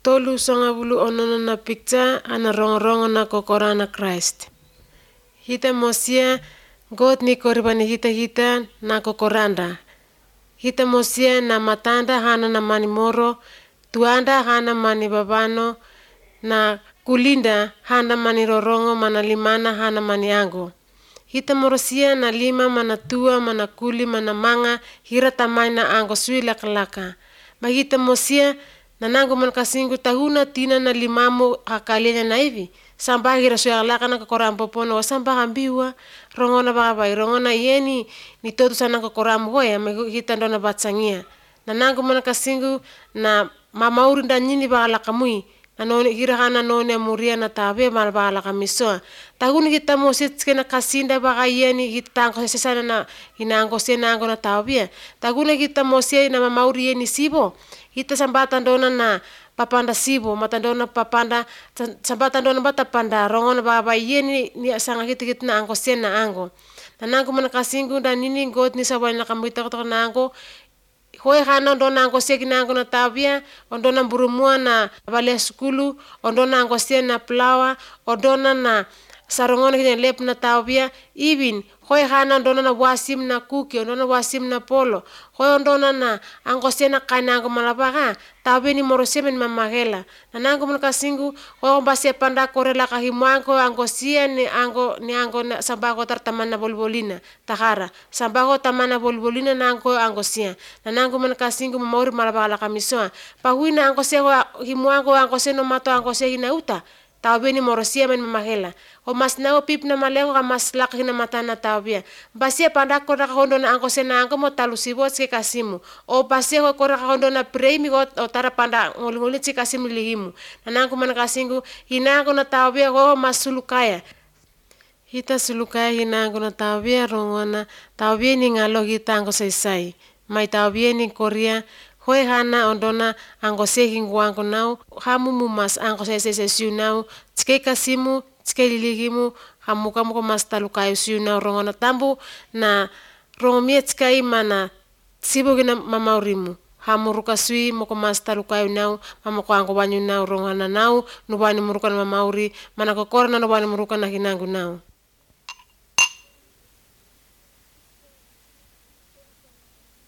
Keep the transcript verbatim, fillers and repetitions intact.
Tolu songa bulu onono na picture ana rongo-rongo na kokorana Christ. Hita mosia God ni koribani hita hita na kokoranda. Hita mosia na matanda hana na mani moro, tuanda hana mani babano, na kulinda hana mani rorongo mana limana hana mani ango. Hita morosia na lima mana tua mana kuli mana manga hira tamai na ango sui laka-laka. Ma hita mosia na nango man kasingu tahuna tina na limamu hakalinya na hivi. Samba hira sui laka na kokoram popono wa samba hambiwa rongona babai rongona yeni ni totu sana kokoram hoya ma hita ndona batsangia. Na nango man kasingu na mamauri nda nyini bala kamui. Na noni hira hana noni muria na tabe mal bala kamisoa. Tahuni kita mosia tskena kasinda baka yeni hita ango sesana na inango sena ango na tabia. Tahuni kita mosia na mamauri yeni sibo. Hita sambatan dona na papanda sibo, matandona papanda sambatan dona bata panda rongona baba yeni ni sanga hita hita na ango sena ango. Na nango man kasingu dan nini God ni sabay na kamuita ko na ango. Hoi hana ondona ango seki na ango na tabia, ondona burumua na bale skulu, ondona ango na plawa, ondona na sarongona kini lep na tabia, ibin hoi hana ondona na wasim na kuki, ondona wasim na polo, hoi ondona na ango na kaina ango malabaka, tabia ni morosemen mamagela. Na nango man kasingu, hoi ombase panda korela kahimuango ango sia ni ango ni ango na sambago tartamana bolbolina, takara, sambago tamana bolbolina na ango ango sia. Na nango man kasingu mamauri malabaka kamisoa, pahuina ango sia himuango ango sia no mato ango sia hinauta. Tabia ni morosia men mamahela. O mas nao pip na malego ka mas laki na mata na tabia. Basia panda ko raka hondo na ango sena ango mo talusibo tske kasimu. O basia ko raka hondo na preimi ko o tara panda ngoli-ngoli tske kasimu lihimu. Na nango man kasingu hinango na tabia ko mas sulukaya. Hita sulukaya hinango na tabia rongona. Tabia ni ngalo hita ango sai-sai. Mai tabia ni korea. Hoi hana ondona ango seking wango nau, hamu mumas ango se se se siu nau, tske kasimu, tske liligimu, hamu kamu ko mas talukayo siu nau rongona tambu na rongomia tskai mana sibo gina mamaurimu. Hamu ruka sui mo ko mas talukayo nau, mama ko ango banyu nau rongona nau, nubani muruka na mamauri, mana kokora na nubani muruka na hinangu nau.